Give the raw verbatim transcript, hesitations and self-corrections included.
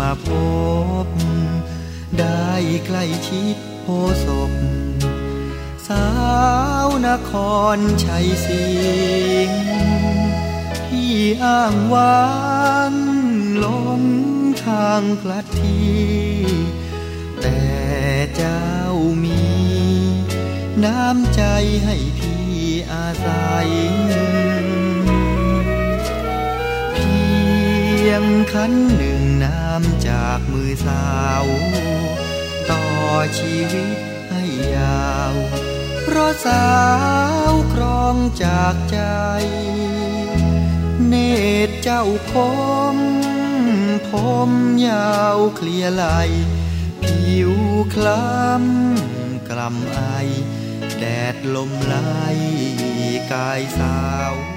มาพบได้ใกล้ชิดโพศพสาวนครชัยสิงห์ที่อ้างว้างหลงทางพลัดที่แต่เจ้ามีน้ำใจให้พี่อาศัยเพียงขันหนึ่งน้ำจากมือสาวต่อชีวิตให้ยาวเพราะสาวครองจากใจเนตรเจ้าคมผมยาวเคลียไหลผิวคล้ำกล่ำไอแดดลมไล่กายสาว